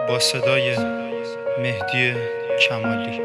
با صدای مهدی کمالی.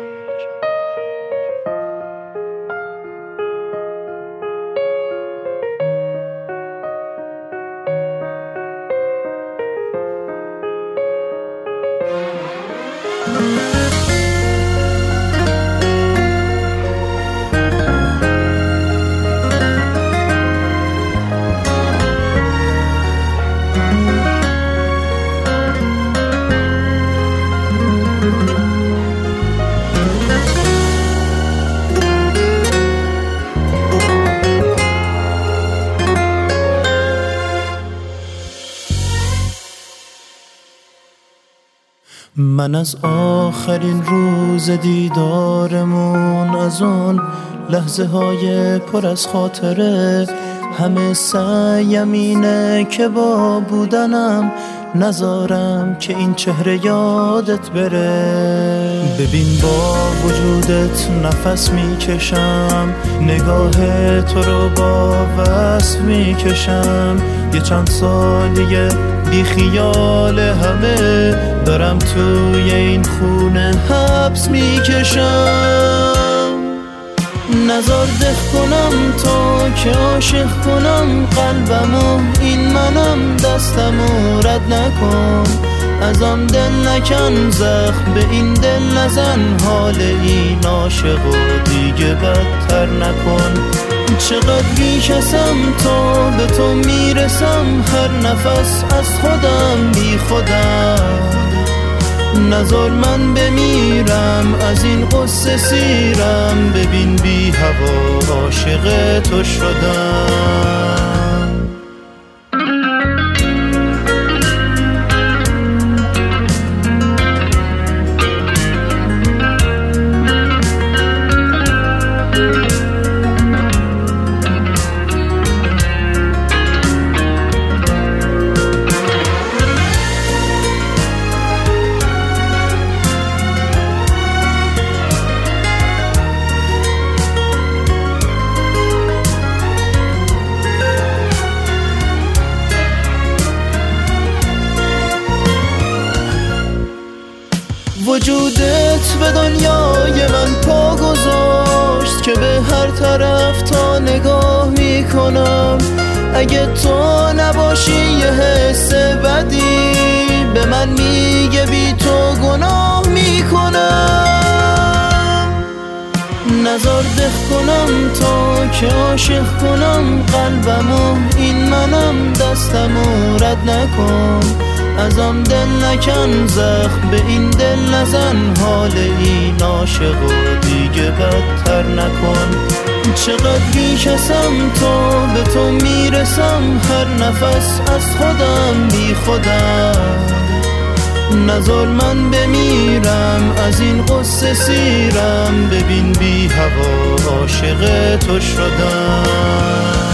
من از آخرین روز دیدارمون، از اون لحظه های پر از خاطره، همه سعیم اینه که با بودنم نذارم که این چهره یادت بره. ببین با وجودت نفس میکشم، نگاه تو رو با وصف میکشم. یه چند سالیه بی خیال همه دارم توی این خونه حبس میکشم. نزار دف کنم تا که عاشق کنم قلبمو، این منم دستمو رد نکن. ازم دل نکن، زخم به این دل نزن، حال این عاشقو دیگه بدتر نکن. چقدر بیکسم تا به تو میرسم، هر نفس از خودم بی خودم. نزار من بمیرم از این قصه سیرم، ببین بی هوا عاشق تو شدم. وجودت به دنیای من پا گذاشت که به هر طرف تا نگاه میکنم. اگه تو نباشی یه حس بدی به من میگه بی تو گناه میکنم. نزار دف کنم تا که عاشق کنم قلبمو، این منم دستمو رد نکن. ازم دل نکن، زخم به این دل نزن، حال این عاشقو دیگه بدتر نکن. چقدر بیکسم تا به تو میرسم، هر نفس از خودم بی خودم. نزار من بمیرم از این قصه سیرم، ببین بی هوا عاشق تو شدم.